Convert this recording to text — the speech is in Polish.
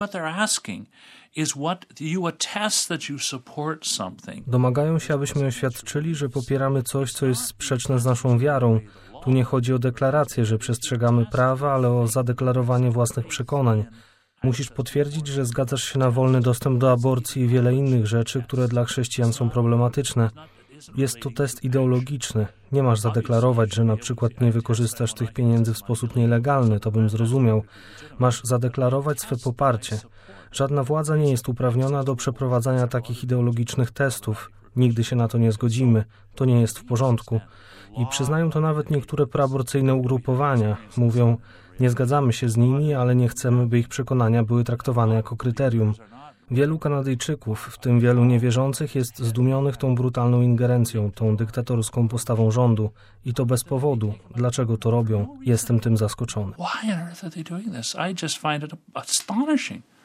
Domagają się, abyśmy oświadczyli, że popieramy coś, co jest sprzeczne z naszą wiarą. Tu nie chodzi o deklarację, że przestrzegamy prawa, ale o zadeklarowanie własnych przekonań. Musisz potwierdzić, że zgadzasz się na wolny dostęp do aborcji i wiele innych rzeczy, które dla chrześcijan są problematyczne. Jest to test ideologiczny. Nie masz zadeklarować, że na przykład nie wykorzystasz tych pieniędzy w sposób nielegalny, to bym zrozumiał. Masz zadeklarować swe poparcie. Żadna władza nie jest uprawniona do przeprowadzania takich ideologicznych testów. Nigdy się na to nie zgodzimy. To nie jest w porządku. I przyznają to nawet niektóre proaborcyjne ugrupowania. Mówią, nie zgadzamy się z nimi, ale nie chcemy, by ich przekonania były traktowane jako kryterium. Wielu Kanadyjczyków, w tym wielu niewierzących, jest zdumionych tą brutalną ingerencją, tą dyktatorską postawą rządu. I to bez powodu. Dlaczego to robią? Jestem tym zaskoczony.